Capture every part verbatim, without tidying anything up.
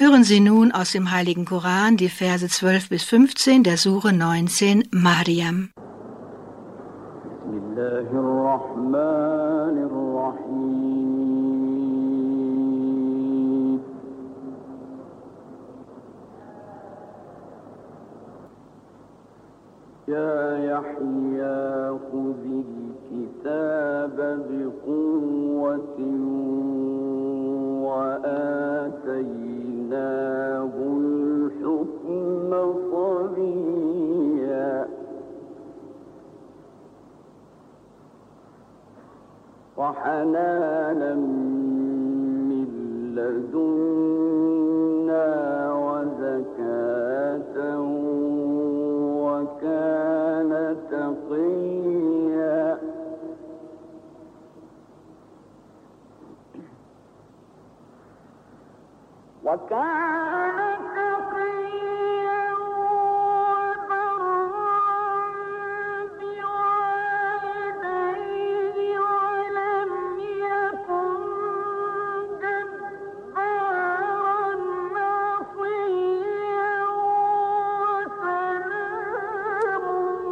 Hören Sie nun aus dem Heiligen Koran die Verse zwölf bis fünfzehn der Sure neunzehn, Maryam. Bismillahirrahmanirrahim. Ya Yahya khudhil kitaba biquwwatin wa ataynahul hukma sabiyya wa hananan min ladunna wa zakatan wa kana taqiyya. وكان تقيا وبرا بوالديه ولم يكن جبارا عصيا وسلام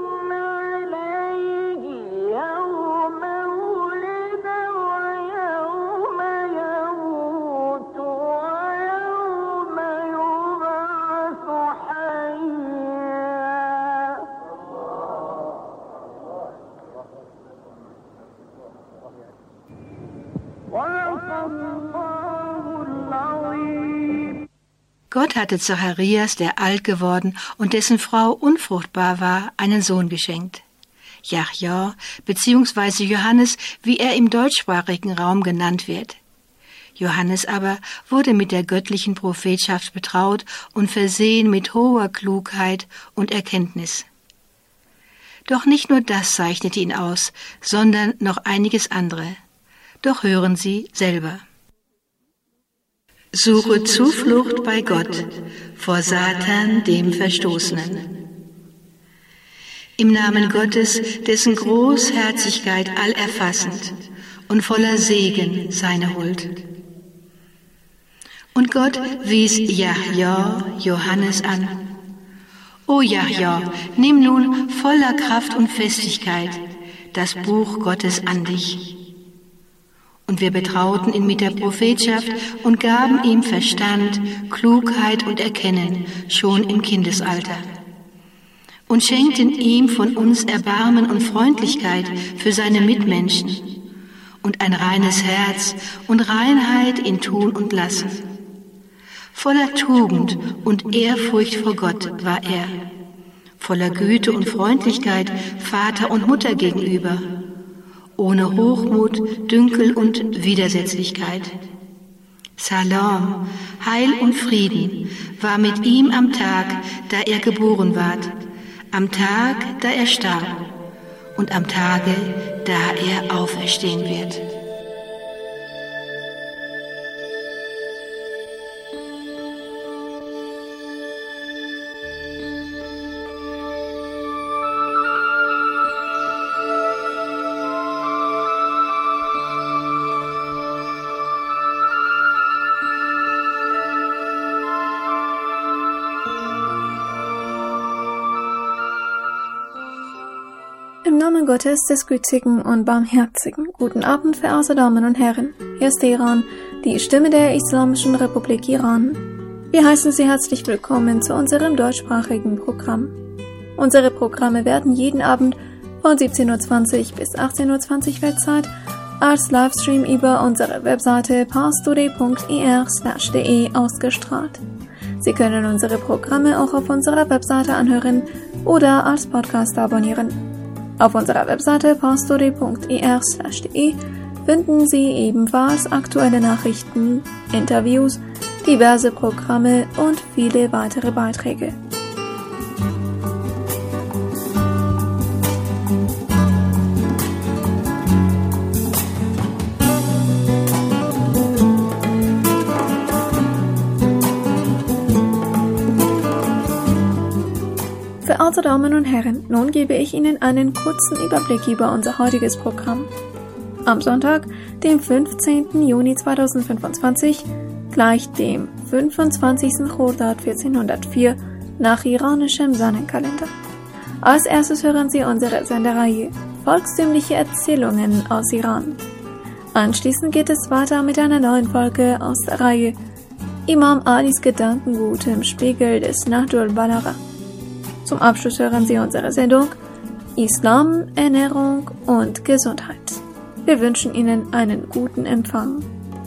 عليه يوم ولد ويوم يموت Gott hatte Zacharias, der alt geworden und dessen Frau unfruchtbar war, einen Sohn geschenkt. Jahja bzw. Johannes, wie er im deutschsprachigen Raum genannt wird. Johannes aber wurde mit der göttlichen Prophetschaft betraut und versehen mit hoher Klugheit und Erkenntnis. Doch nicht nur das zeichnete ihn aus, sondern noch einiges andere. Doch hören Sie selber. Suche Zuflucht bei Gott vor Satan, dem Verstoßenen. Im Namen Gottes, dessen Großherzigkeit allerfassend und voller Segen seine Huld. Und Gott wies Jahja, Johannes an. O Jahja, nimm nun voller Kraft und Festigkeit das Buch Gottes an dich. Und wir betrauten ihn mit der Prophetschaft und gaben ihm Verstand, Klugheit und Erkennen schon im Kindesalter. Und schenkten ihm von uns Erbarmen und Freundlichkeit für seine Mitmenschen und ein reines Herz und Reinheit in Tun und Lassen. Voller Tugend und Ehrfurcht vor Gott war er, voller Güte und Freundlichkeit Vater und Mutter gegenüber, ohne Hochmut, Dünkel und Widersetzlichkeit. Salam, Heil und Frieden war mit ihm am Tag, da er geboren ward, am Tag, da er starb und am Tage, da er auferstehen wird. Im Namen Gottes, des Gütigen und Barmherzigen. Guten Abend, verehrte Damen und Herren. Hier ist Iran, die Stimme der Islamischen Republik Iran. Wir heißen Sie herzlich willkommen zu unserem deutschsprachigen Programm. Unsere Programme werden jeden Abend von siebzehn Uhr zwanzig bis achtzehn Uhr zwanzig Weltzeit als Livestream über unsere Webseite parstoday punkt ir slash de ausgestrahlt. Sie können unsere Programme auch auf unserer Webseite anhören oder als Podcast abonnieren. Auf unserer Webseite parstoday punkt ir slash de finden Sie ebenfalls aktuelle Nachrichten, Interviews, diverse Programme und viele weitere Beiträge. Verehrte Damen und Herren, nun gebe ich Ihnen einen kurzen Überblick über unser heutiges Programm. Am Sonntag, dem fünfzehnten Juni zweitausendfünfundzwanzig, gleich dem fünfundzwanzigsten Chordad vierzehnhundertvier nach iranischem Sonnenkalender. Als erstes hören Sie unsere Sendereihe Volkstümliche Erzählungen aus Iran. Anschließend geht es weiter mit einer neuen Folge aus der Reihe Imam Alis Gedankengut im Spiegel des Nahjul Balagha. Zum Abschluss hören Sie unsere Sendung Islam, Ernährung und Gesundheit. Wir wünschen Ihnen einen guten Empfang.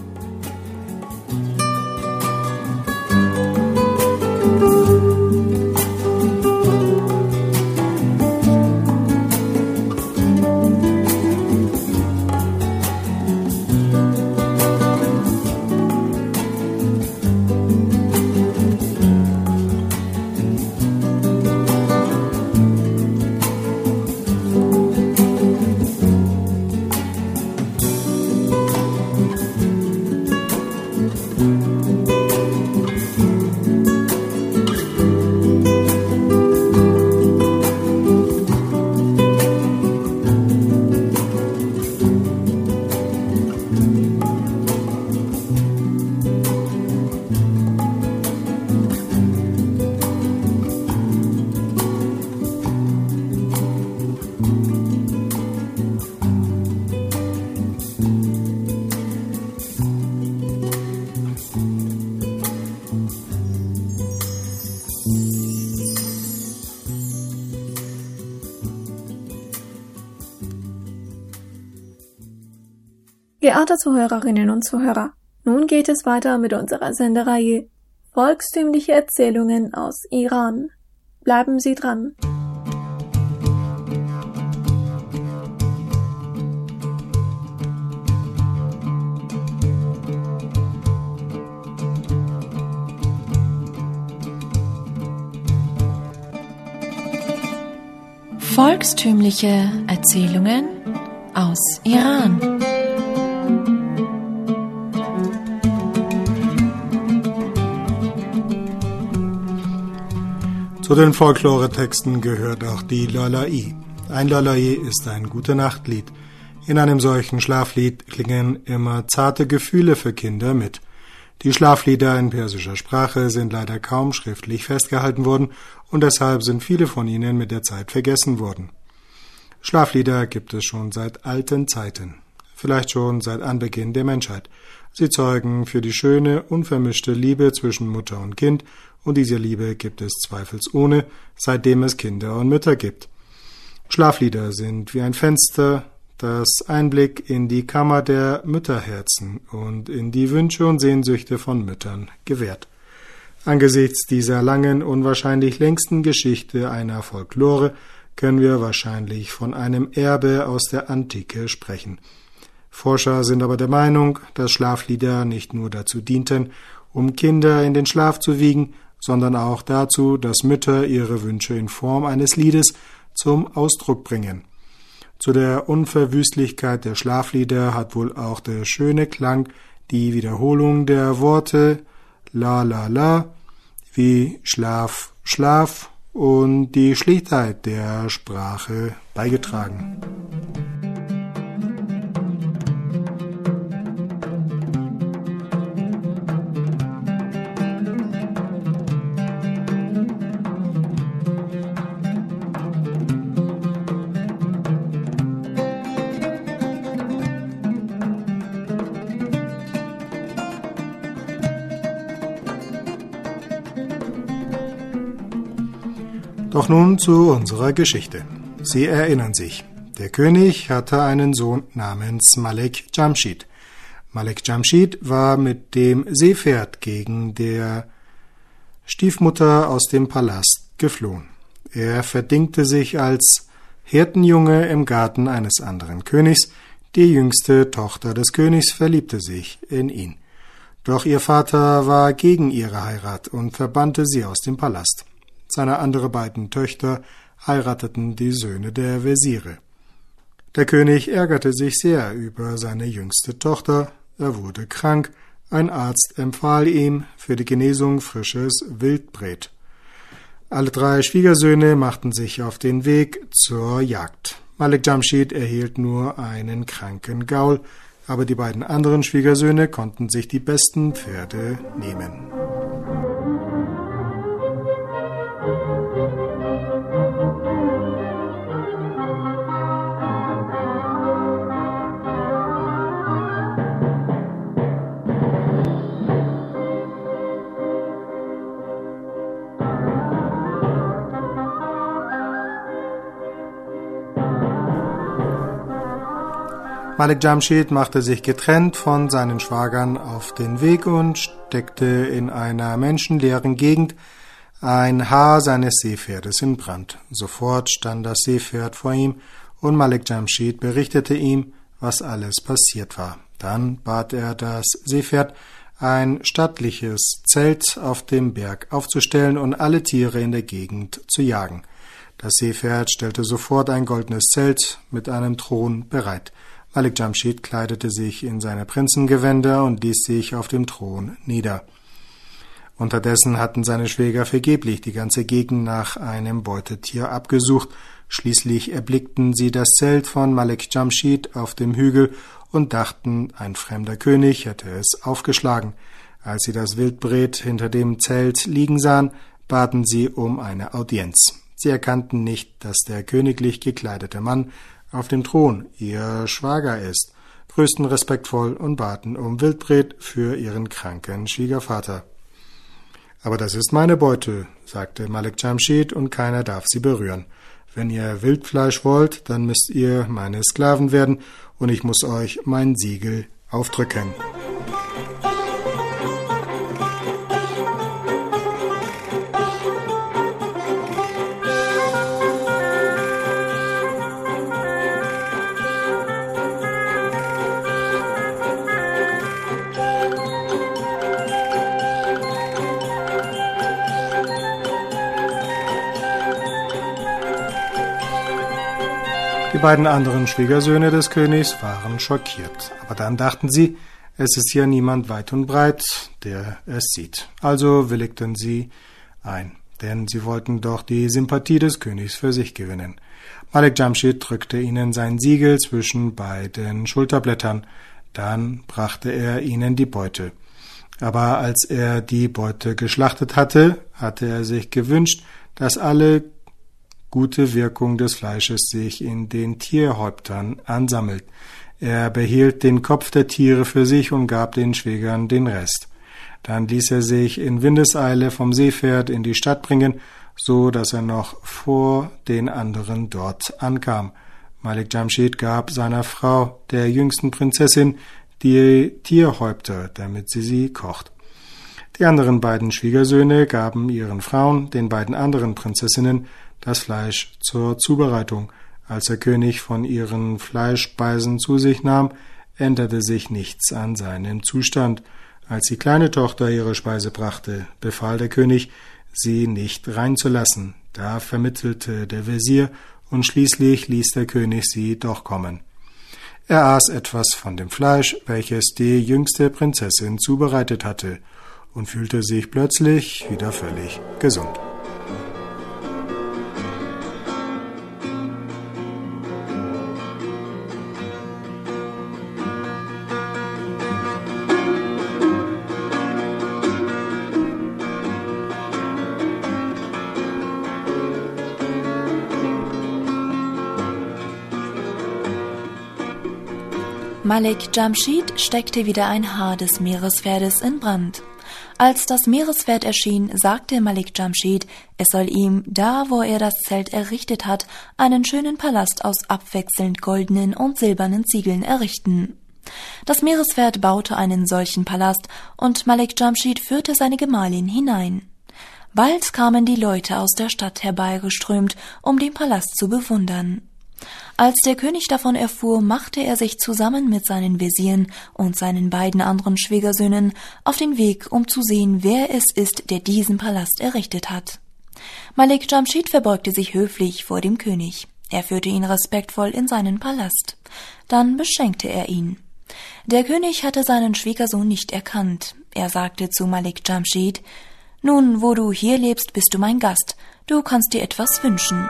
Geehrte Zuhörerinnen und Zuhörer, nun geht es weiter mit unserer Sendereihe Volkstümliche Erzählungen aus Iran. Bleiben Sie dran. Volkstümliche Erzählungen aus Iran. Zu den Folklore-Texten gehört auch die Lalai. Ein Lalai ist ein Gute-Nacht-Lied. In einem solchen Schlaflied klingen immer zarte Gefühle für Kinder mit. Die Schlaflieder in persischer Sprache sind leider kaum schriftlich festgehalten worden und deshalb sind viele von ihnen mit der Zeit vergessen worden. Schlaflieder gibt es schon seit alten Zeiten, vielleicht schon seit Anbeginn der Menschheit. Sie zeugen für die schöne, unvermischte Liebe zwischen Mutter und Kind, und diese Liebe gibt es zweifelsohne, seitdem es Kinder und Mütter gibt. Schlaflieder sind wie ein Fenster, das Einblick in die Kammer der Mütterherzen und in die Wünsche und Sehnsüchte von Müttern gewährt. Angesichts dieser langen und wahrscheinlich längsten Geschichte einer Folklore können wir wahrscheinlich von einem Erbe aus der Antike sprechen. Forscher sind aber der Meinung, dass Schlaflieder nicht nur dazu dienten, um Kinder in den Schlaf zu wiegen, sondern auch dazu, dass Mütter ihre Wünsche in Form eines Liedes zum Ausdruck bringen. Zu der Unverwüstlichkeit der Schlaflieder hat wohl auch der schöne Klang, die Wiederholung der Worte la la la, wie Schlaf, Schlaf und die Schlichtheit der Sprache beigetragen. Doch nun zu unserer Geschichte. Sie erinnern sich, der König hatte einen Sohn namens Malek Jamshid. Malek Jamshid war mit dem Seepferd gegen der Stiefmutter aus dem Palast geflohen. Er verdingte sich als Hirtenjunge im Garten eines anderen Königs. Die jüngste Tochter des Königs verliebte sich in ihn. Doch ihr Vater war gegen ihre Heirat und verbannte sie aus dem Palast. Seine anderen beiden Töchter heirateten die Söhne der Wesire. Der König ärgerte sich sehr über seine jüngste Tochter. Er wurde krank. Ein Arzt empfahl ihm für die Genesung frisches Wildbret. Alle drei Schwiegersöhne machten sich auf den Weg zur Jagd. Malek Jamshid erhielt nur einen kranken Gaul. aber die beiden anderen Schwiegersöhne konnten sich die besten Pferde nehmen. Malik Jamshid machte sich getrennt von seinen Schwagern auf den Weg und steckte in einer menschenleeren Gegend ein Haar seines Seepferdes in Brand. Sofort stand das Seepferd vor ihm und Malik Jamshid berichtete ihm, was alles passiert war. Dann bat er das Seepferd, ein stattliches Zelt auf dem Berg aufzustellen und alle Tiere in der Gegend zu jagen. Das Seepferd stellte sofort ein goldenes Zelt mit einem Thron bereit. Malik Jamshid kleidete sich in seine Prinzengewänder und ließ sich auf dem Thron nieder. Unterdessen hatten seine Schwäger vergeblich die ganze Gegend nach einem Beutetier abgesucht. Schließlich erblickten sie das Zelt von Malik Jamshid auf dem Hügel und dachten, ein fremder König hätte es aufgeschlagen. Als sie das Wildbret hinter dem Zelt liegen sahen, baten sie um eine Audienz. Sie erkannten nicht, dass der königlich gekleidete Mann auf dem Thron ihr Schwager ist, grüßten respektvoll und baten um Wildbret für ihren kranken Schwiegervater. »Aber das ist meine Beute«, sagte Malik Jamshid, »und keiner darf sie berühren. Wenn ihr Wildfleisch wollt, dann müsst ihr meine Sklaven werden, und ich muss euch mein Siegel aufdrücken.« Die beiden anderen Schwiegersöhne des Königs waren schockiert, aber dann dachten sie, es ist ja niemand weit und breit, der es sieht. Also willigten sie ein, denn sie wollten doch die Sympathie des Königs für sich gewinnen. Malik Jamshid drückte ihnen sein Siegel zwischen beiden Schulterblättern, dann brachte er ihnen die Beute. Aber als er die Beute geschlachtet hatte, hatte er sich gewünscht, dass alle gute Wirkung des Fleisches sich in den Tierhäuptern ansammelt. Er behielt den Kopf der Tiere für sich und gab den Schwägern den Rest. Dann ließ er sich in Windeseile vom Seepferd in die Stadt bringen, so dass er noch vor den anderen dort ankam. Malik Jamshid gab seiner Frau, der jüngsten Prinzessin, die Tierhäupter, damit sie sie kocht. Die anderen beiden Schwiegersöhne gaben ihren Frauen, den beiden anderen Prinzessinnen, das Fleisch zur Zubereitung. Als der König von ihren Fleischspeisen zu sich nahm, änderte sich nichts an seinem Zustand. Als die kleine Tochter ihre Speise brachte, befahl der König, sie nicht reinzulassen. Da vermittelte der Wesir und schließlich ließ der König sie doch kommen. Er aß etwas von dem Fleisch, welches die jüngste Prinzessin zubereitet hatte, und fühlte sich plötzlich wieder völlig gesund. Malik Jamshid steckte wieder ein Haar des Meerespferdes in Brand. Als das Meerespferd erschien, sagte Malik Jamshid, es soll ihm, da wo er das Zelt errichtet hat, einen schönen Palast aus abwechselnd goldenen und silbernen Ziegeln errichten. Das Meerespferd baute einen solchen Palast und Malik Jamshid führte seine Gemahlin hinein. Bald kamen die Leute aus der Stadt herbeigeströmt, um den Palast zu bewundern. Als der König davon erfuhr, machte er sich zusammen mit seinen Wesiren und seinen beiden anderen Schwiegersöhnen auf den Weg, um zu sehen, wer es ist, der diesen Palast errichtet hat. Malik Jamshid verbeugte sich höflich vor dem König. Er führte ihn respektvoll in seinen Palast. Dann beschenkte er ihn. Der König hatte seinen Schwiegersohn nicht erkannt. Er sagte zu Malik Jamshid, »Nun, wo du hier lebst, bist du mein Gast. Du kannst dir etwas wünschen.«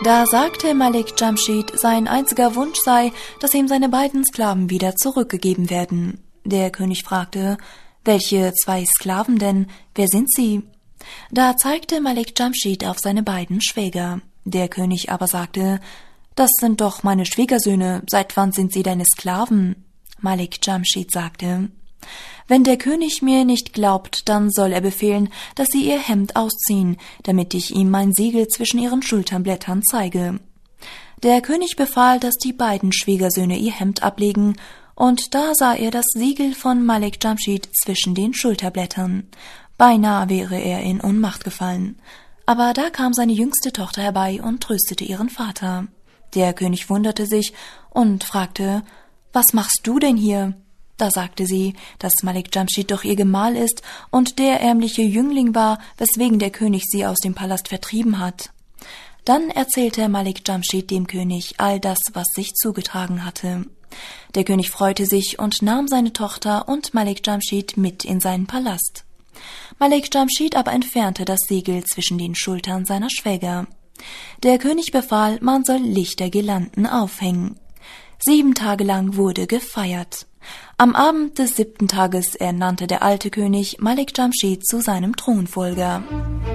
Da sagte Malik Jamshid, sein einziger Wunsch sei, dass ihm seine beiden Sklaven wieder zurückgegeben werden. Der König fragte, welche zwei Sklaven denn? Wer sind sie? Da zeigte Malik Jamshid auf seine beiden Schwäger. Der König aber sagte, das sind doch meine Schwiegersöhne, seit wann sind sie deine Sklaven? Malik Jamshid sagte, wenn der König mir nicht glaubt, dann soll er befehlen, dass sie ihr Hemd ausziehen, damit ich ihm mein Siegel zwischen ihren Schulterblättern zeige. Der König befahl, dass die beiden Schwiegersöhne ihr Hemd ablegen, und da sah er das Siegel von Malik Jamshid zwischen den Schulterblättern. Beinahe wäre er in Ohnmacht gefallen. Aber da kam seine jüngste Tochter herbei und tröstete ihren Vater. Der König wunderte sich und fragte, was machst du denn hier? Da sagte sie, dass Malik Jamshid doch ihr Gemahl ist und der ärmliche Jüngling war, weswegen der König sie aus dem Palast vertrieben hat. Dann erzählte Malik Jamshid dem König all das, was sich zugetragen hatte. Der König freute sich und nahm seine Tochter und Malik Jamshid mit in seinen Palast. Malik Jamshid aber entfernte das Siegel zwischen den Schultern seiner Schwäger. Der König befahl, man soll Lichtergirlanden aufhängen. Sieben Tage lang wurde gefeiert. Am Abend des siebten Tages ernannte der alte König Malik Jamshid zu seinem Thronfolger.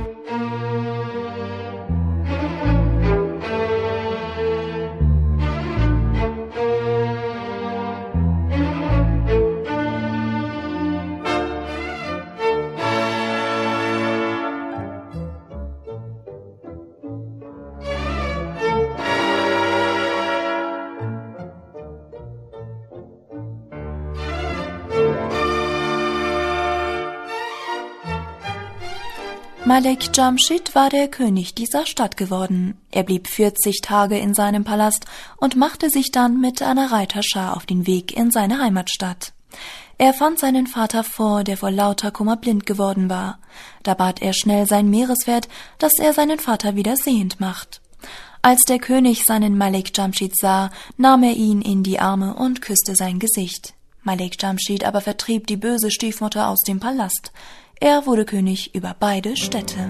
Malik Jamshid war der König dieser Stadt geworden. Er blieb vierzig Tage in seinem Palast und machte sich dann mit einer Reiterschar auf den Weg in seine Heimatstadt. Er fand seinen Vater vor, der vor lauter Kummer blind geworden war. Da bat er schnell sein Meereswert, dass er seinen Vater wieder sehend macht. Als der König seinen Malik Jamshid sah, nahm er ihn in die Arme und küsste sein Gesicht. Malik Jamshid aber vertrieb die böse Stiefmutter aus dem Palast. Er wurde König über beide Städte.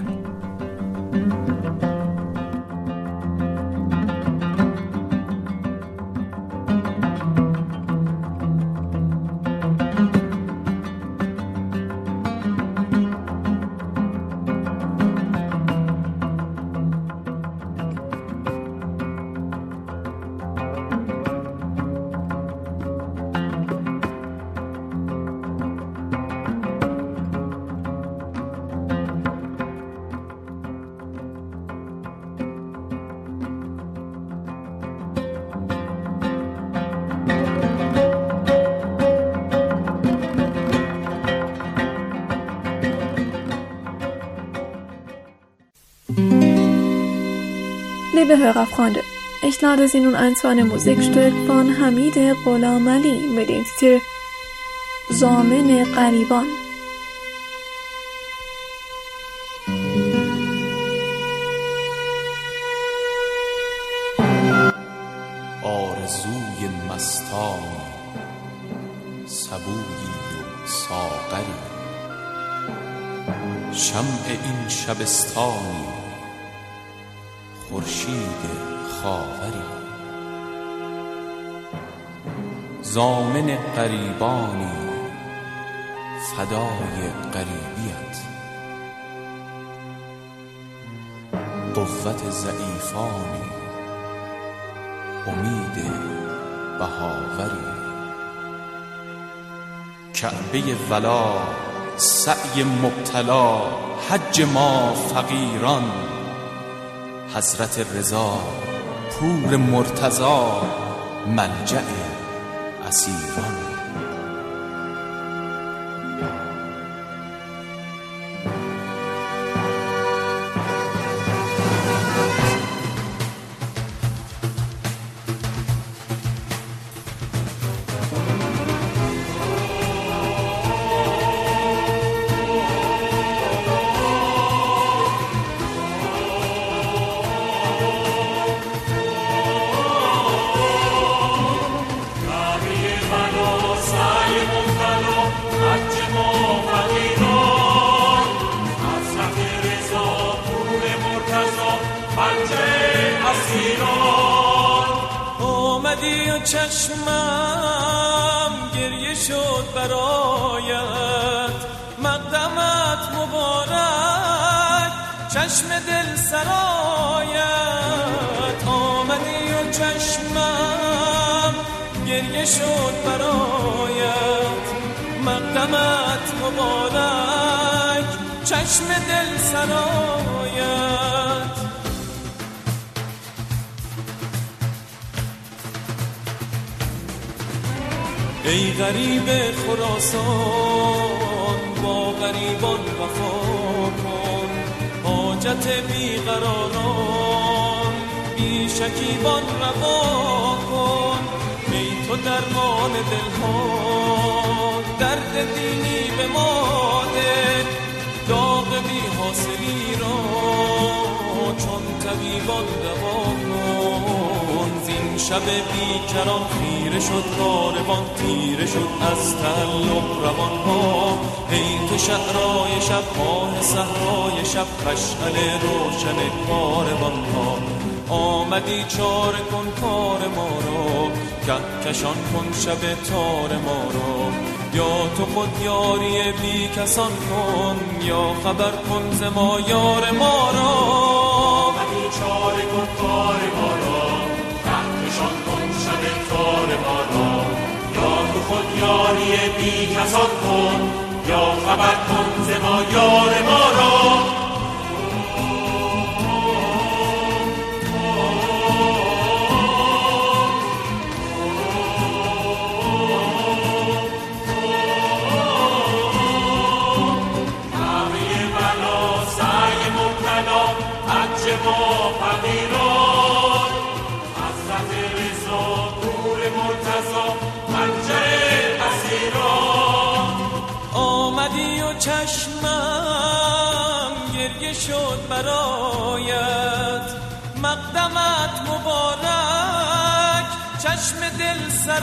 Liebe Hörerfreunde, ich lade Sie nun ein zu einem Musikstück von Hamide Gholam Ali mit dem Titel Zamin Qariban. آرزوی مستانی صبویی و ساغری شمع این شبستانی خورشید خاوری ضامن غریبانی فدای غریبیت قوت ضعیفانی امید بهاوری کعبه ولا سعی مبتلا حج ما فقیران حضرت رضا پور مرتضی ملجأ اسیران Manche اسیران. آمدی و چشمم گریه شد برایت، مقدمت مبارک چشم دل سرایت. آمدی و چشمم گریه شد برایت، مقدمت مبارک چشم دل سرایت. ای غریب خراسان با غریبان وفا کن، حاجت بیقراران بی شکیبان روا کن. ای تو درمان دلها درد دینی به ما ده، داغ بی حاصلی را چون طبیبان دوا کن. زین شب بیکران خیره شد کاروان، تیره شد از تعلق روانها. ای که شعرهای شب ماه صحرای شب، مشعل روشن کاروانها. آمدی چاره کن کار ما را، کهکشان کن شب تار ما را. یا تو خود یاری بی کسان کن، یا خبر کن ز ما یار ما را. آمدی چاره کن کار ما را، کهکشان کن شب تار ما را. یا تو خود یاری بی کسان کن، یا خبر کن ز ما یار ما را. ما فقیران، حضرت رضا پور مرتضی پنجه اسیران. آمدی و چشمم گریه شد برایت، مقدمت مبارک چشم دل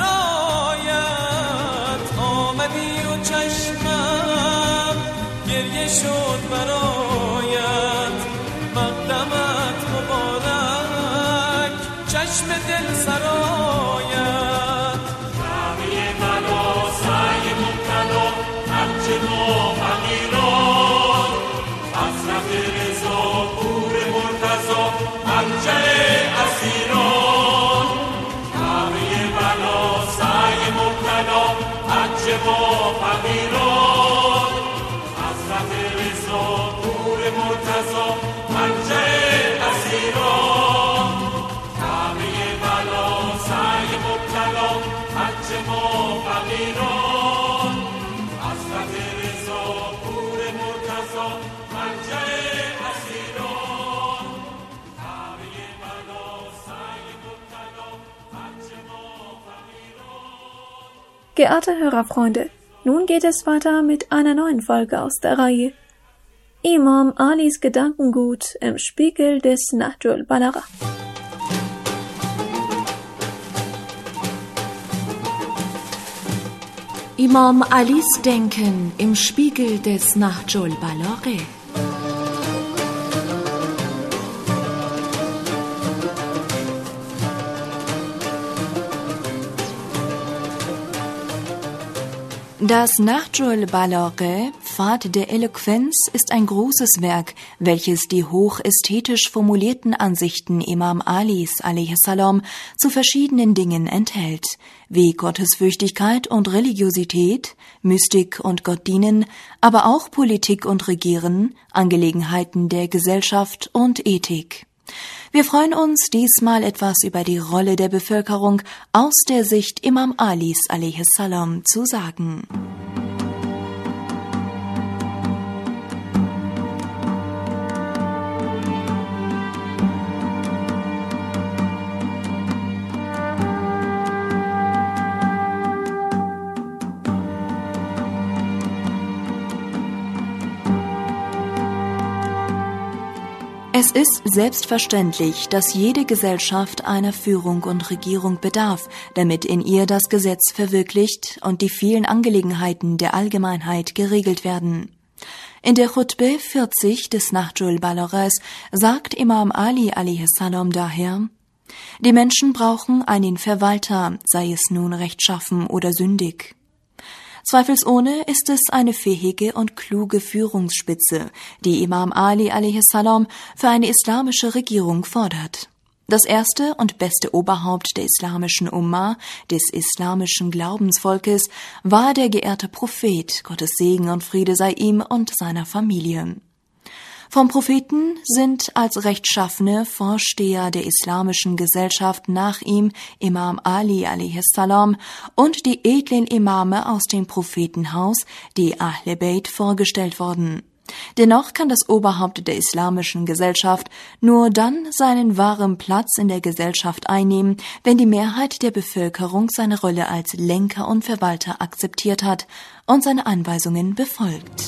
سرایت. آمدی و چشمم گریه شد برایت، مقدمت مبارک چشم دل سرایت. همه بلا سعی مبتلا هرچه ما فقیران، حضرت رضا پور مرتضی پنجه اسیران. همه بلا سعی مبتلا هرچه ما فقیران، حضرت رضا پور مرتضی پنجه اسیران. همه بلا سعی مبتلا هرچه ما فقیران، حضرت رضا پور مرتضی پنجه اسیران. همه بلا سعی مبتلا هرچه ما فقیران. Geehrte Hörerfreunde, nun geht es weiter mit einer neuen Folge aus der Reihe Imam Alis Gedankengut im Spiegel des Nahjul Balagha. Imam Alis Denken im Spiegel des Nahjul Balagha. Das Nahjul Balagha, Pfad der Eloquenz, ist ein großes Werk, welches die hochästhetisch formulierten Ansichten Imam Alis alaihi salam zu verschiedenen Dingen enthält, wie Gottesfürchtigkeit und Religiosität, Mystik und Gottdienen, aber auch Politik und Regieren, Angelegenheiten der Gesellschaft und Ethik. Wir freuen uns, diesmal etwas über die Rolle der Bevölkerung aus der Sicht Imam Alis alaihi salam zu sagen. Es ist selbstverständlich, dass jede Gesellschaft einer Führung und Regierung bedarf, damit in ihr das Gesetz verwirklicht und die vielen Angelegenheiten der Allgemeinheit geregelt werden. In der Chutbe vierzig des Nahjul Balaghas sagt Imam Ali alaihi salam daher: Die Menschen brauchen einen Verwalter, sei es nun rechtschaffen oder sündig. Zweifelsohne ist es eine fähige und kluge Führungsspitze, die Imam Ali a.s. für eine islamische Regierung fordert. Das erste und beste Oberhaupt der islamischen Umma, des islamischen Glaubensvolkes, war der geehrte Prophet, Gottes Segen und Friede sei ihm und seiner Familie. Vom Propheten sind als rechtschaffene Vorsteher der islamischen Gesellschaft nach ihm Imam Ali a.s. und die edlen Imame aus dem Prophetenhaus, die Ahle Beit, vorgestellt worden. Dennoch kann das Oberhaupt der islamischen Gesellschaft nur dann seinen wahren Platz in der Gesellschaft einnehmen, wenn die Mehrheit der Bevölkerung seine Rolle als Lenker und Verwalter akzeptiert hat und seine Anweisungen befolgt.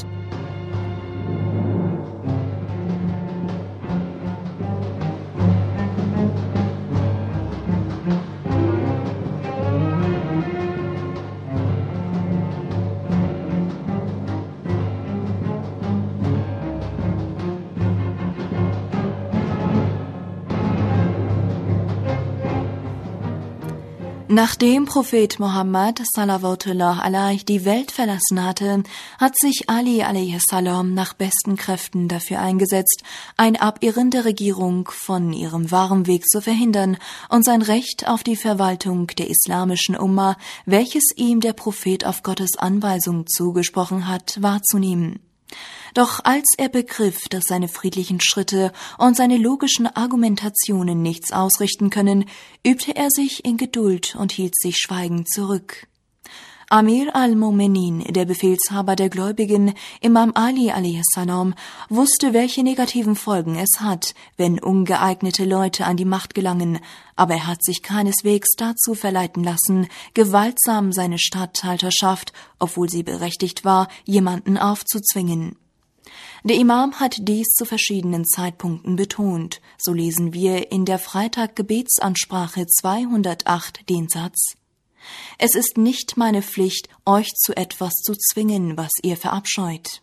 Nachdem Prophet Mohammed sallallahu alaihi die Welt verlassen hatte, hat sich Ali a.s. nach besten Kräften dafür eingesetzt, eine abirrende Regierung von ihrem wahren Weg zu verhindern und sein Recht auf die Verwaltung der islamischen Umma, welches ihm der Prophet auf Gottes Anweisung zugesprochen hat, wahrzunehmen. Doch als er begriff, dass seine friedlichen Schritte und seine logischen Argumentationen nichts ausrichten können, übte er sich in Geduld und hielt sich schweigend zurück. Amir al-Mu'minin, der Befehlshaber der Gläubigen, Imam Ali a.s., wusste, welche negativen Folgen es hat, wenn ungeeignete Leute an die Macht gelangen, aber er hat sich keineswegs dazu verleiten lassen, gewaltsam seine Statthalterschaft, obwohl sie berechtigt war, jemanden aufzuzwingen. Der Imam hat dies zu verschiedenen Zeitpunkten betont. So lesen wir in der Freitag-Gebetsansprache zweihundertacht den Satz: Es ist nicht meine Pflicht, euch zu etwas zu zwingen, was ihr verabscheut.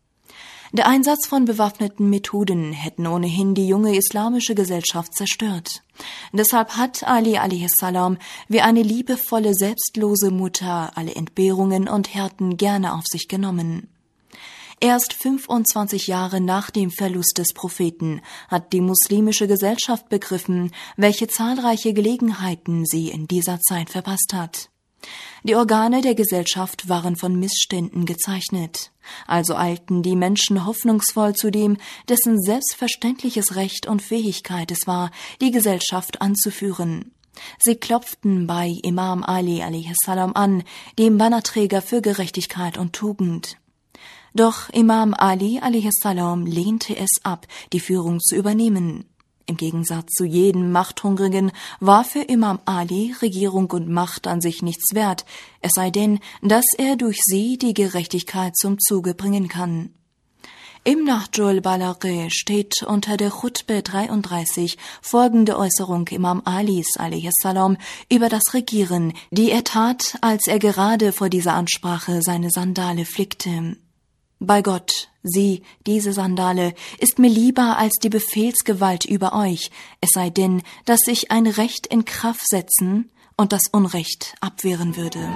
Der Einsatz von bewaffneten Methoden hätten ohnehin die junge islamische Gesellschaft zerstört. Deshalb hat Ali a.s. wie eine liebevolle, selbstlose Mutter alle Entbehrungen und Härten gerne auf sich genommen. Erst fünfundzwanzig Jahre nach dem Verlust des Propheten hat die muslimische Gesellschaft begriffen, welche zahlreiche Gelegenheiten sie in dieser Zeit verpasst hat. Die Organe der Gesellschaft waren von Missständen gezeichnet. Also eilten die Menschen hoffnungsvoll zu dem, dessen selbstverständliches Recht und Fähigkeit es war, die Gesellschaft anzuführen. Sie klopften bei Imam Ali a.s. an, dem Bannerträger für Gerechtigkeit und Tugend. Doch Imam Ali a.s. lehnte es ab, die Führung zu übernehmen. Im Gegensatz zu jedem Machthungrigen war für Imam Ali Regierung und Macht an sich nichts wert, es sei denn, dass er durch sie die Gerechtigkeit zum Zuge bringen kann. Im Nahjul Balaghe steht unter der Chutbe dreiunddreißig folgende Äußerung Imam Alis a.s. über das Regieren, die er tat, als er gerade vor dieser Ansprache seine Sandale flickte. Bei Gott, sie, diese Sandale, ist mir lieber als die Befehlsgewalt über euch, es sei denn, dass ich ein Recht in Kraft setzen und das Unrecht abwehren würde.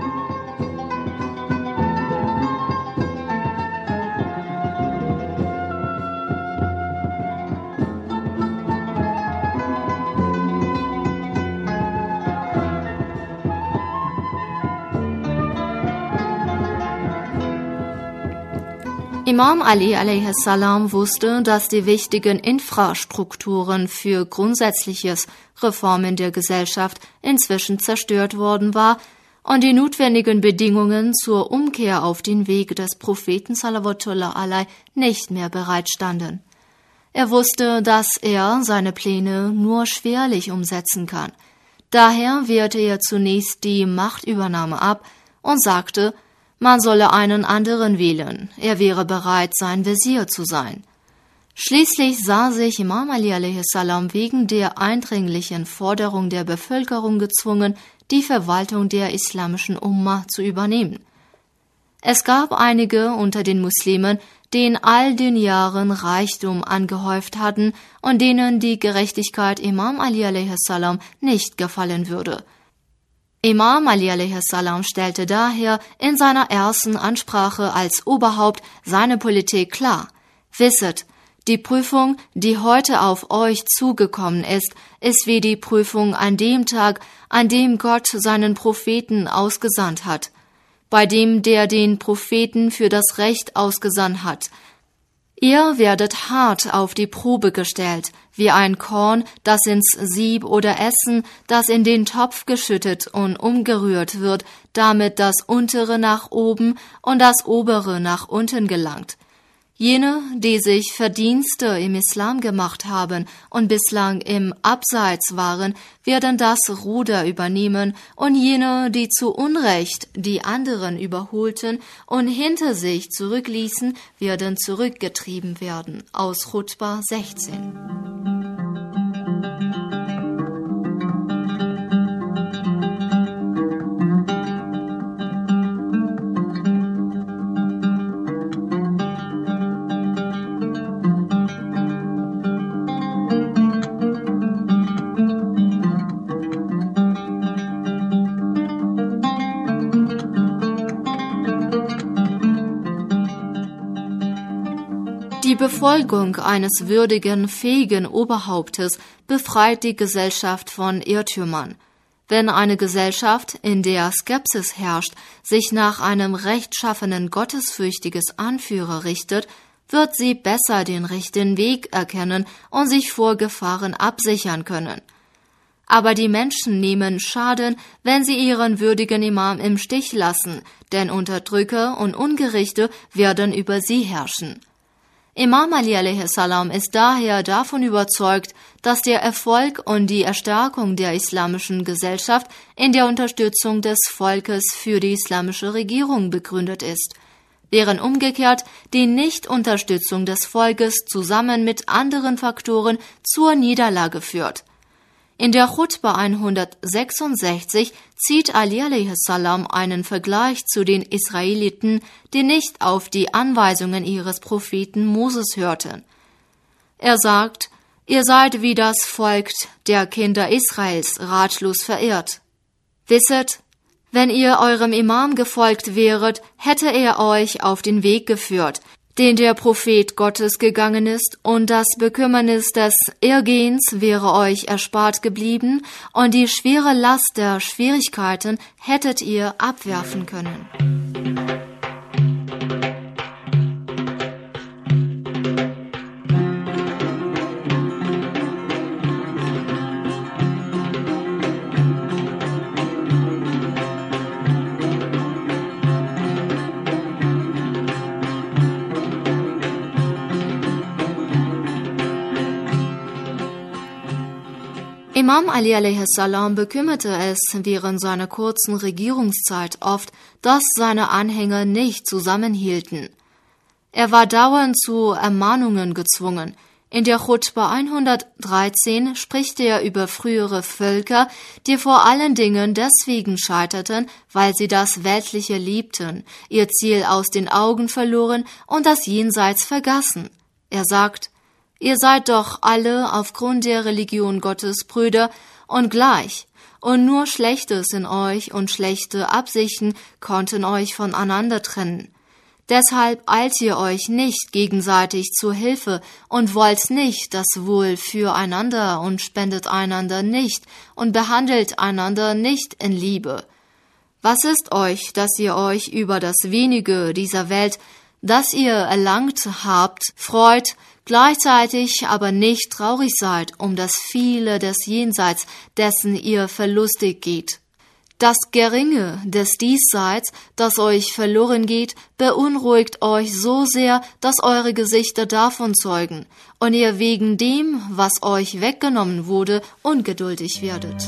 Imam Ali a.s. wusste, dass die wichtigen Infrastrukturen für grundsätzliches Reformen der Gesellschaft inzwischen zerstört worden war und die notwendigen Bedingungen zur Umkehr auf den Weg des Propheten sallallahu alaihi nicht mehr bereitstanden. Er wusste, dass er seine Pläne nur schwerlich umsetzen kann. Daher wehrte er zunächst die Machtübernahme ab und sagte, man solle einen anderen wählen, er wäre bereit, sein Wesir zu sein. Schließlich sah sich Imam Ali a.s. wegen der eindringlichen Forderung der Bevölkerung gezwungen, die Verwaltung der islamischen Umma zu übernehmen. Es gab einige unter den Muslimen, die in all den Jahren Reichtum angehäuft hatten und denen die Gerechtigkeit Imam Ali a.s. nicht gefallen würde. Imam Ali a.s. stellte daher in seiner ersten Ansprache als Oberhaupt seine Politik klar. Wisset, die Prüfung, die heute auf euch zugekommen ist, ist wie die Prüfung an dem Tag, an dem Gott seinen Propheten ausgesandt hat, bei dem der den Propheten für das Recht ausgesandt hat. Ihr werdet hart auf die Probe gestellt, wie ein Korn, das ins Sieb oder Essen, das in den Topf geschüttet und umgerührt wird, damit das Untere nach oben und das Obere nach unten gelangt. Jene, die sich Verdienste im Islam gemacht haben und bislang im Abseits waren, werden das Ruder übernehmen, und jene, die zu Unrecht die anderen überholten und hinter sich zurückließen, werden zurückgetrieben werden. Aus Chutba sechzehn. Die Befolgung eines würdigen, fähigen Oberhauptes befreit die Gesellschaft von Irrtümern. Wenn eine Gesellschaft, in der Skepsis herrscht, sich nach einem rechtschaffenen, gottesfürchtiges Anführer richtet, wird sie besser den rechten Weg erkennen und sich vor Gefahren absichern können. Aber die Menschen nehmen Schaden, wenn sie ihren würdigen Imam im Stich lassen, denn Unterdrücker und Ungerechte werden über sie herrschen. Imam Ali a.s. ist daher davon überzeugt, dass der Erfolg und die Erstärkung der islamischen Gesellschaft in der Unterstützung des Volkes für die islamische Regierung begründet ist, während umgekehrt die Nichtunterstützung des Volkes zusammen mit anderen Faktoren zur Niederlage führt. In der Chutba hundertsechsundsechzig zieht Ali a.s. einen Vergleich zu den Israeliten, die nicht auf die Anweisungen ihres Propheten Moses hörten. Er sagt, ihr seid wie das Volk der Kinder Israels ratlos verirrt. Wisset, wenn ihr eurem Imam gefolgt wäret, hätte er euch auf den Weg geführt, den der Prophet Gottes gegangen ist, und das Bekümmernis des Irrgehens wäre euch erspart geblieben, und die schwere Last der Schwierigkeiten hättet ihr abwerfen können. Imam Ali a.s. bekümmerte es während seiner kurzen Regierungszeit oft, dass seine Anhänger nicht zusammenhielten. Er war dauernd zu Ermahnungen gezwungen. In der Chutba hundertdreizehn spricht er über frühere Völker, die vor allen Dingen deswegen scheiterten, weil sie das Weltliche liebten, ihr Ziel aus den Augen verloren und das Jenseits vergaßen. Er sagt, ihr seid doch alle aufgrund der Religion Gottes Brüder und gleich, und nur Schlechtes in euch und schlechte Absichten konnten euch voneinander trennen. Deshalb eilt ihr euch nicht gegenseitig zur Hilfe und wollt nicht das Wohl füreinander und spendet einander nicht und behandelt einander nicht in Liebe. Was ist euch, dass ihr euch über das Wenige dieser Welt, das ihr erlangt habt, freut, gleichzeitig aber nicht traurig seid um das Viele des Jenseits, dessen ihr verlustig geht? Das Geringe des Diesseits, das euch verloren geht, beunruhigt euch so sehr, dass eure Gesichter davon zeugen und ihr wegen dem, was euch weggenommen wurde, ungeduldig werdet.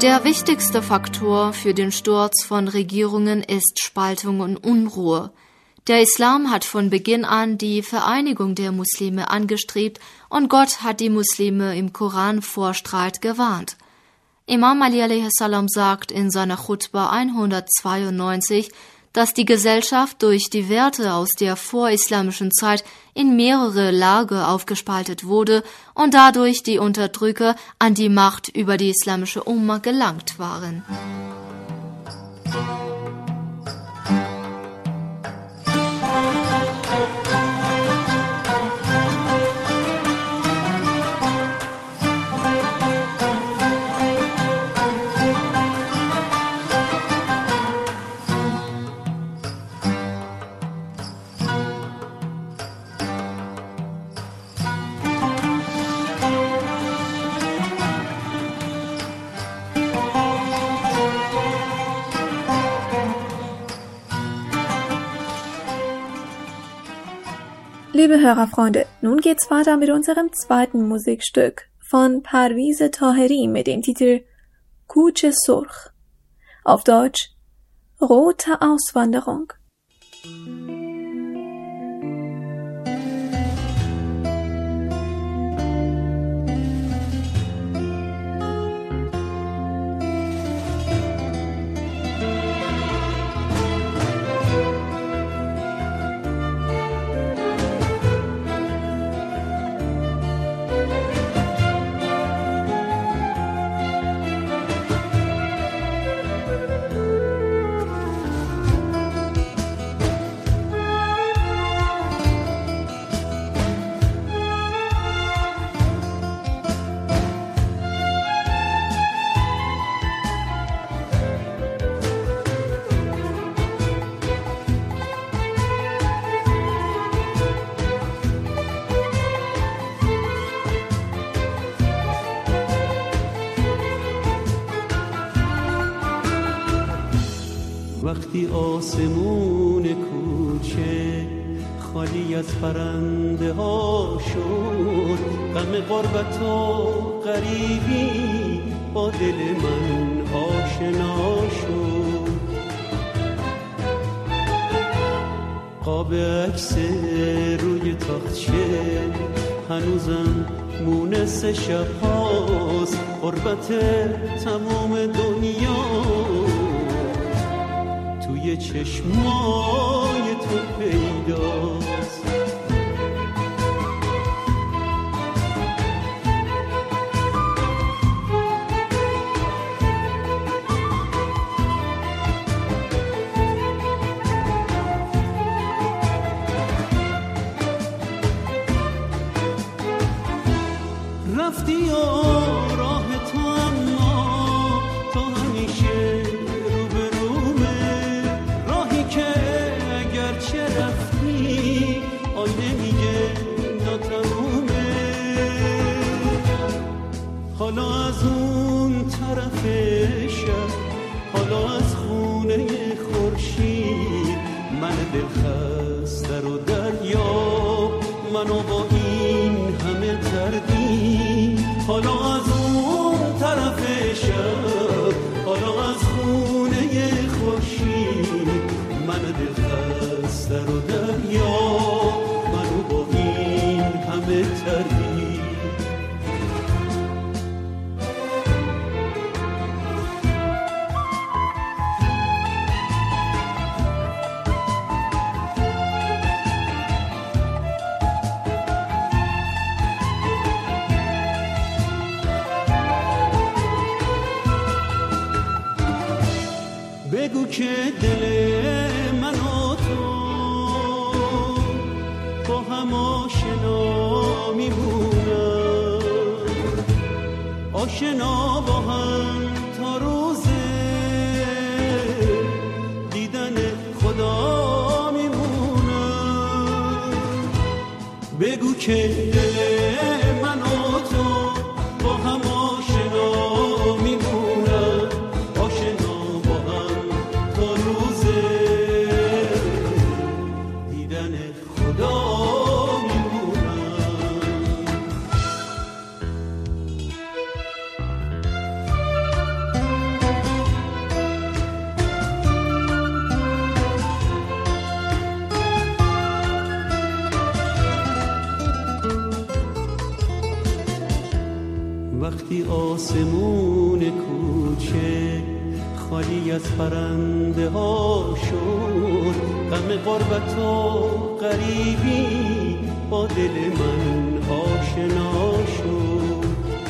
Der wichtigste Faktor für den Sturz von Regierungen ist Spaltung und Unruhe. Der Islam hat von Beginn an die Vereinigung der Muslime angestrebt und Gott hat die Muslime im Koran vor Streit gewarnt. Imam Ali a.s. sagt in seiner Chutba hundertzweiundneunzig, dass die Gesellschaft durch die Werte aus der vorislamischen Zeit in mehrere Lager aufgespaltet wurde und dadurch die Unterdrücker an die Macht über die islamische Umma gelangt waren. Liebe Hörerfreunde, nun geht's weiter mit unserem zweiten Musikstück von Parviz Taheri mit dem Titel Kuche Surkh, auf Deutsch Rote Auswanderung. وقتی آسمون کوچه خالی از پرنده ها شد، غم غربت و غریبی با دل من آشنا شد. قاب عکس روی تاقچه هنوزم مونس شب هاست، غربت تمام دنیا توی چشمای تو پیداست. رفتی و راه تو اما تو همیشه روبرومه، راهی که اگر چه رفتی آینه میگه ناتمومه. حالا از اون طرف شب، حالا از خونه خورشید، من دلخسته رو دریا، منو با این همه تردید. حالا از اون طرف شب، حالا از خونه خورشید، من دلخسته رو دریا، منو با این همه تردید. بگو که دل من و تو با هم آشنا میمونن، آشنا با هم تا روز دیدن خدا میمونن. بگو که دل من و تو با هم آشنا میمونن، آشنا دیدن خدا میمونن. آسمون کوچه خالی از پرنده ها شد، غم غربت و غریبی با دل من آشنا شد.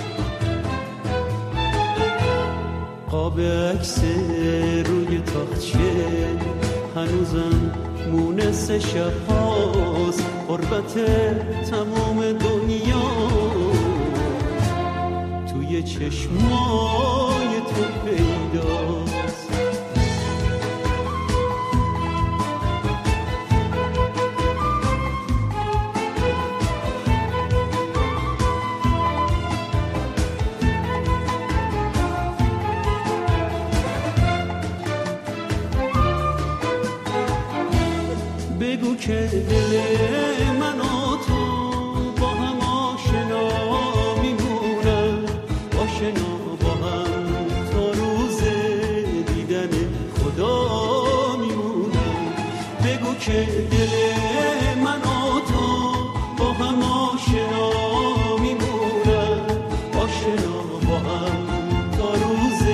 قاب عکس روی تاقچه هنوزم مونس شب هاست، غربت تمام دنیا توی چشمای تو پیداست. بگو که دل من و تو با هم آشنا میمونن، آشنا با هم تا روز دیدن خدا میمونن. بگو که دل من و تو با هم آشنا میمونن، آشنا با هم تا روز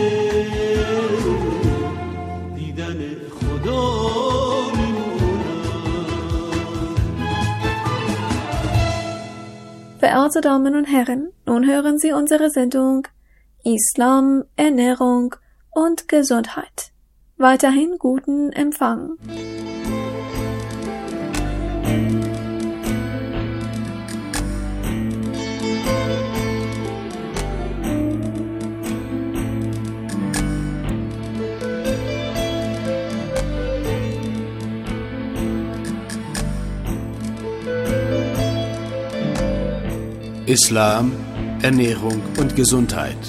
دیدن خدا. Verehrte Damen und Herren, nun hören Sie unsere Sendung Islam, Ernährung und Gesundheit. Weiterhin guten Empfang. Islam, Ernährung und Gesundheit.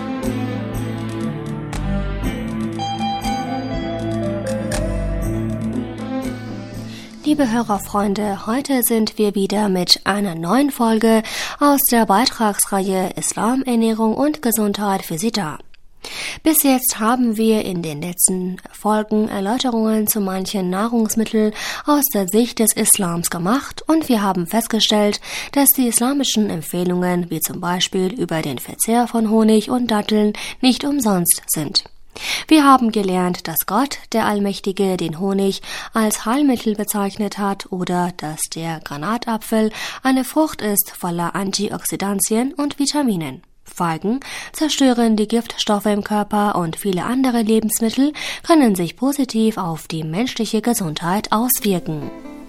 Liebe Hörerfreunde, heute sind wir wieder mit einer neuen Folge aus der Beitragsreihe Islam, Ernährung und Gesundheit für Sie da. Bis jetzt haben wir in den letzten Folgen Erläuterungen zu manchen Nahrungsmitteln aus der Sicht des Islams gemacht und wir haben festgestellt, dass die islamischen Empfehlungen, wie zum Beispiel über den Verzehr von Honig und Datteln, nicht umsonst sind. Wir haben gelernt, dass Gott, der Allmächtige, den Honig als Heilmittel bezeichnet hat oder dass der Granatapfel eine Frucht ist voller Antioxidantien und Vitaminen. Feigen zerstören die Giftstoffe im Körper und viele andere Lebensmittel können sich positiv auf die menschliche Gesundheit auswirken.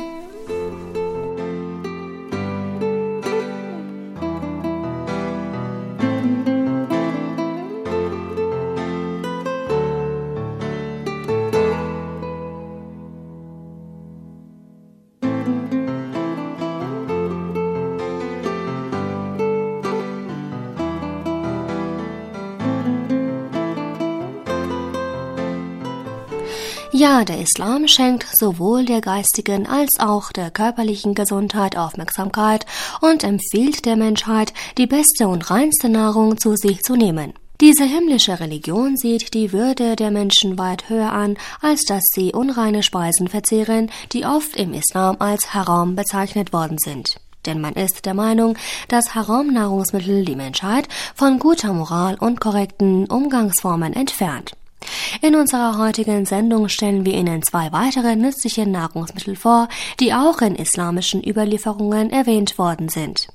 Ja, der Islam schenkt sowohl der geistigen als auch der körperlichen Gesundheit Aufmerksamkeit und empfiehlt der Menschheit, die beste und reinste Nahrung zu sich zu nehmen. Diese himmlische Religion sieht die Würde der Menschen weit höher an, als dass sie unreine Speisen verzehren, die oft im Islam als Haram bezeichnet worden sind. Denn man ist der Meinung, dass Haram-Nahrungsmittel die Menschheit von guter Moral und korrekten Umgangsformen entfernt. In unserer heutigen Sendung stellen wir Ihnen zwei weitere nützliche Nahrungsmittel vor, die auch in islamischen Überlieferungen erwähnt worden sind.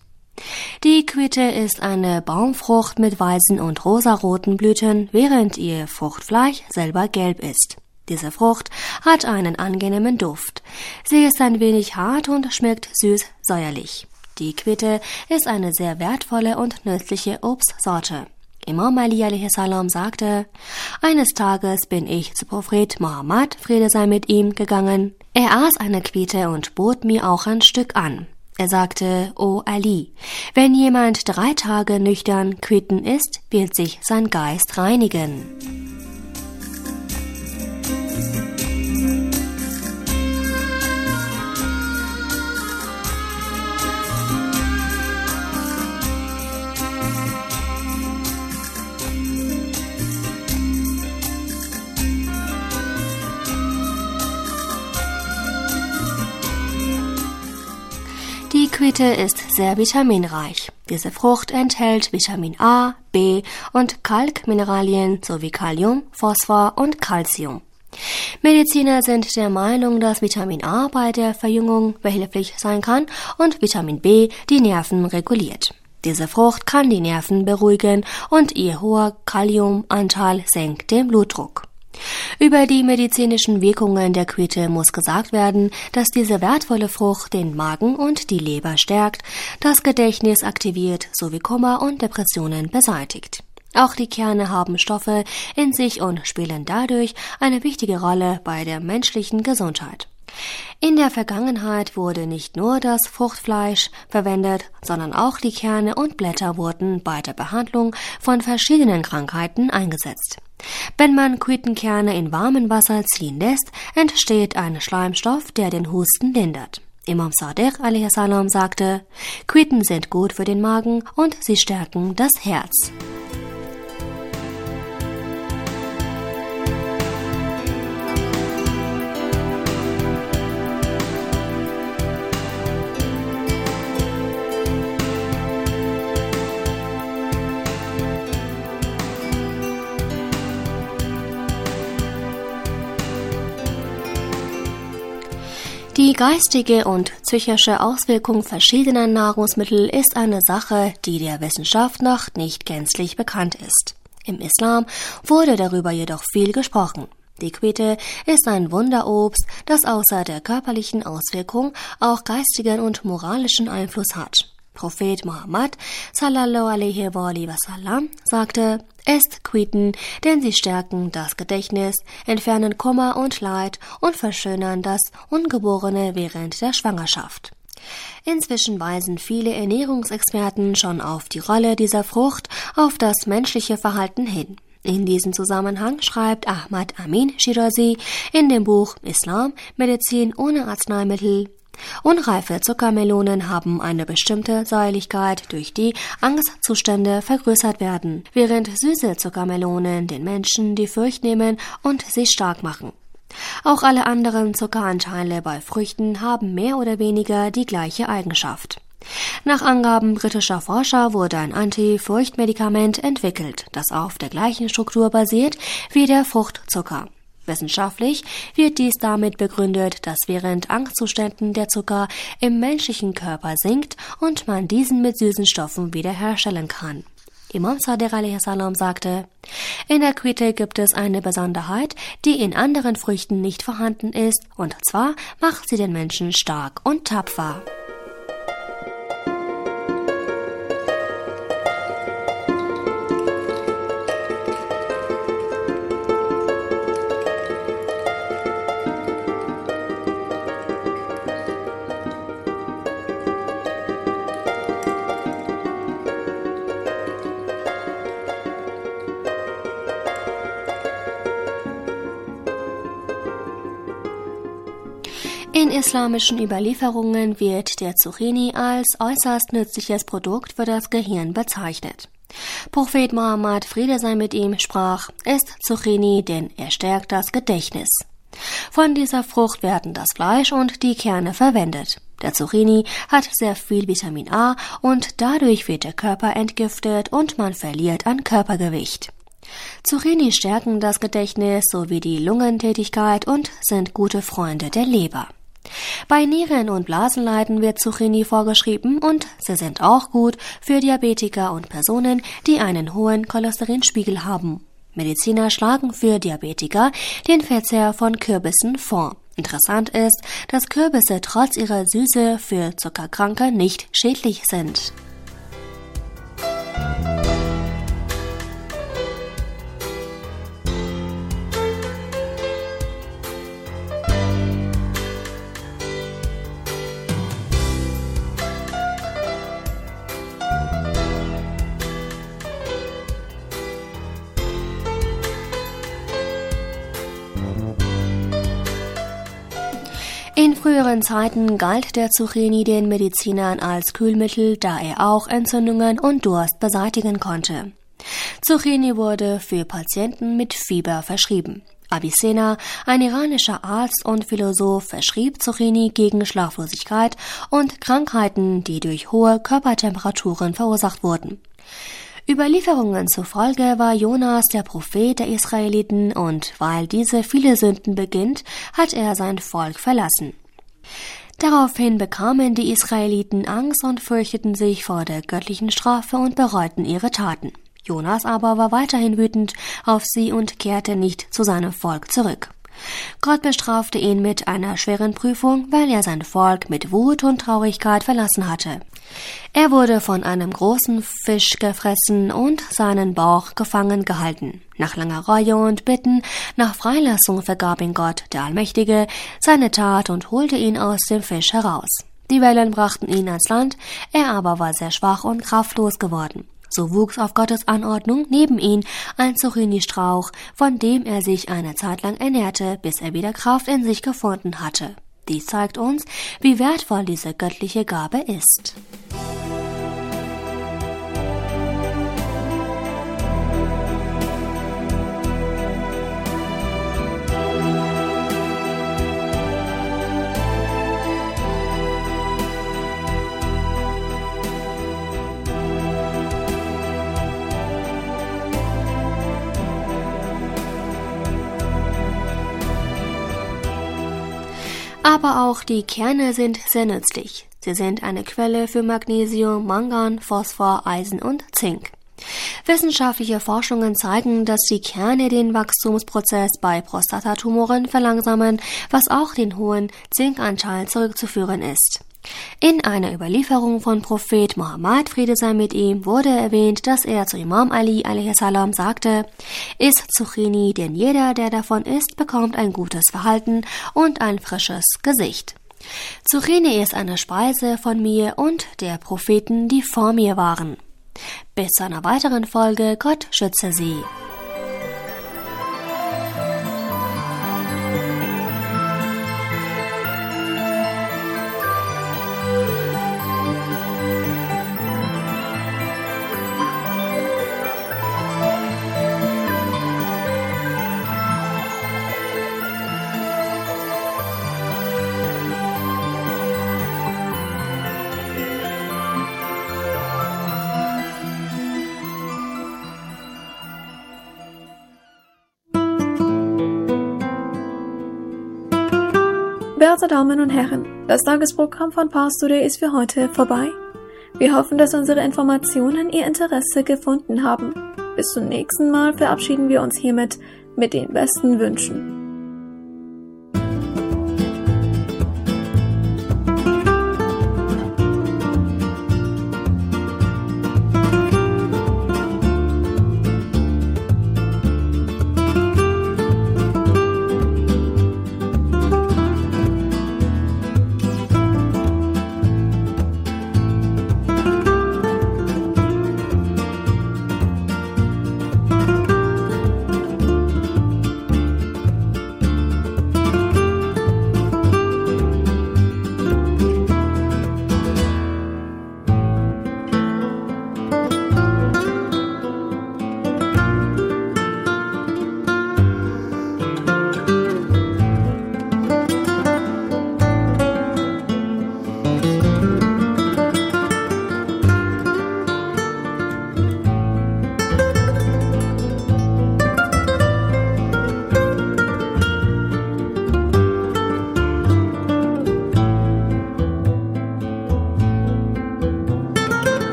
Die Quitte ist eine Baumfrucht mit weißen und rosaroten Blüten, während ihr Fruchtfleisch selber gelb ist. Diese Frucht hat einen angenehmen Duft. Sie ist ein wenig hart und schmeckt süß-säuerlich. Die Quitte ist eine sehr wertvolle und nützliche Obstsorte. Imam Ali alaihi salam sagte, eines Tages bin ich zu Prophet Muhammad, Friede sei mit ihm, gegangen. Er aß eine Quitte und bot mir auch ein Stück an. Er sagte, O Ali, wenn jemand drei Tage nüchtern Quitten isst, wird sich sein Geist reinigen. Die Quitte ist sehr vitaminreich. Diese Frucht enthält Vitamin A, B und Kalkmineralien sowie Kalium, Phosphor und Calcium. Mediziner sind der Meinung, dass Vitamin A bei der Verjüngung behilflich sein kann und Vitamin B die Nerven reguliert. Diese Frucht kann die Nerven beruhigen und ihr hoher Kaliumanteil senkt den Blutdruck. Über die medizinischen Wirkungen der Quitte muss gesagt werden, dass diese wertvolle Frucht den Magen und die Leber stärkt, das Gedächtnis aktiviert sowie Kummer und Depressionen beseitigt. Auch die Kerne haben Stoffe in sich und spielen dadurch eine wichtige Rolle bei der menschlichen Gesundheit. In der Vergangenheit wurde nicht nur das Fruchtfleisch verwendet, sondern auch die Kerne und Blätter wurden bei der Behandlung von verschiedenen Krankheiten eingesetzt. Wenn man Quittenkerne in warmem Wasser ziehen lässt, entsteht ein Schleimstoff, der den Husten lindert. Imam Sadiq alaihi salam sagte, Quitten sind gut für den Magen und sie stärken das Herz. Die geistige und psychische Auswirkung verschiedener Nahrungsmittel ist eine Sache, die der Wissenschaft noch nicht gänzlich bekannt ist. Im Islam wurde darüber jedoch viel gesprochen. Die Quitte ist ein Wunderobst, das außer der körperlichen Auswirkung auch geistigen und moralischen Einfluss hat. Prophet Muhammad sallallahu alaihi wasallam sagte, esst Quitten, denn sie stärken das Gedächtnis, entfernen Kummer und Leid und verschönern das Ungeborene während der Schwangerschaft. Inzwischen weisen viele Ernährungsexperten schon auf die Rolle dieser Frucht auf das menschliche Verhalten hin. In diesem Zusammenhang schreibt Ahmad Amin Shirazi in dem Buch Islam, Medizin ohne Arzneimittel: Unreife Zuckermelonen haben eine bestimmte Säuerlichkeit, durch die Angstzustände vergrößert werden, während süße Zuckermelonen den Menschen die Furcht nehmen und sie stark machen. Auch alle anderen Zuckeranteile bei Früchten haben mehr oder weniger die gleiche Eigenschaft. Nach Angaben britischer Forscher wurde ein Anti-Furcht-Medikament entwickelt, das auf der gleichen Struktur basiert wie der Fruchtzucker. Wissenschaftlich wird dies damit begründet, dass während Angstzuständen der Zucker im menschlichen Körper sinkt und man diesen mit süßen Stoffen wiederherstellen kann. Imam Sadiq alaihi salam sagte, in der Quitte gibt es eine Besonderheit, die in anderen Früchten nicht vorhanden ist, und zwar macht sie den Menschen stark und tapfer. In islamischen Überlieferungen wird der Zucchini als äußerst nützliches Produkt für das Gehirn bezeichnet. Prophet Muhammad, Friede sei mit ihm, sprach, esst Zucchini, denn er stärkt das Gedächtnis. Von dieser Frucht werden das Fleisch und die Kerne verwendet. Der Zucchini hat sehr viel Vitamin A und dadurch wird der Körper entgiftet und man verliert an Körpergewicht. Zucchini stärken das Gedächtnis sowie die Lungentätigkeit und sind gute Freunde der Leber. Bei Nieren- und Blasenleiden wird Zucchini vorgeschrieben und sie sind auch gut für Diabetiker und Personen, die einen hohen Cholesterinspiegel haben. Mediziner schlagen für Diabetiker den Verzehr von Kürbissen vor. Interessant ist, dass Kürbisse trotz ihrer Süße für Zuckerkranke nicht schädlich sind. In früheren Zeiten galt der Zucchini den Medizinern als Kühlmittel, da er auch Entzündungen und Durst beseitigen konnte. Zucchini wurde für Patienten mit Fieber verschrieben. Avicenna, ein iranischer Arzt und Philosoph, verschrieb Zucchini gegen Schlaflosigkeit und Krankheiten, die durch hohe Körpertemperaturen verursacht wurden. Überlieferungen zufolge war Jonas der Prophet der Israeliten und weil diese viele Sünden beginnt, hat er sein Volk verlassen. Daraufhin bekamen die Israeliten Angst und fürchteten sich vor der göttlichen Strafe und bereuten ihre Taten. Jonas aber war weiterhin wütend auf sie und kehrte nicht zu seinem Volk zurück. Gott bestrafte ihn mit einer schweren Prüfung, weil er sein Volk mit Wut und Traurigkeit verlassen hatte. Er wurde von einem großen Fisch gefressen und seinen Bauch gefangen gehalten. Nach langer Reue und Bitten nach Freilassung vergab ihm Gott, der Allmächtige, seine Tat und holte ihn aus dem Fisch heraus. Die Wellen brachten ihn ans Land, er aber war sehr schwach und kraftlos geworden. So wuchs auf Gottes Anordnung neben ihn ein Zucchini-Strauch, von dem er sich eine Zeit lang ernährte, bis er wieder Kraft in sich gefunden hatte. Dies zeigt uns, wie wertvoll diese göttliche Gabe ist. Aber auch die Kerne sind sehr nützlich. Sie sind eine Quelle für Magnesium, Mangan, Phosphor, Eisen und Zink. Wissenschaftliche Forschungen zeigen, dass die Kerne den Wachstumsprozess bei Prostatatumoren verlangsamen, was auch den hohen Zinkanteil zurückzuführen ist. In einer Überlieferung von Prophet Mohammed, Friede sei mit ihm, wurde erwähnt, dass er zu Imam Ali alaihi salam sagte: Iss Zucchini, denn jeder, der davon isst, bekommt ein gutes Verhalten und ein frisches Gesicht. Zucchini ist eine Speise von mir und der Propheten, die vor mir waren. Bis zu einer weiteren Folge, Gott schütze Sie. Werte Damen und Herren, das Tagesprogramm von Pfarrstudio ist für heute vorbei. Wir hoffen, dass unsere Informationen Ihr Interesse gefunden haben. Bis zum nächsten Mal verabschieden wir uns hiermit mit den besten Wünschen.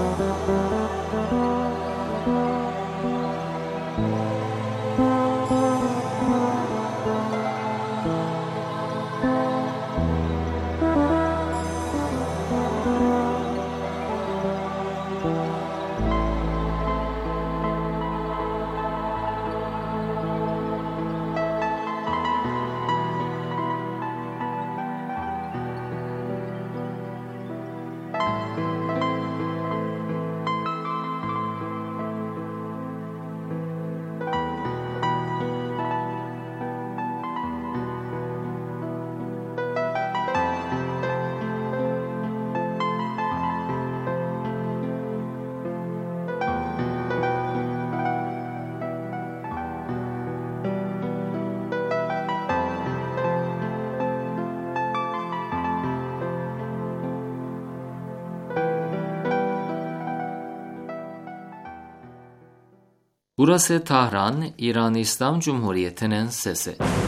Burası Tahran, İran İslam Cumhuriyeti'nin sesi.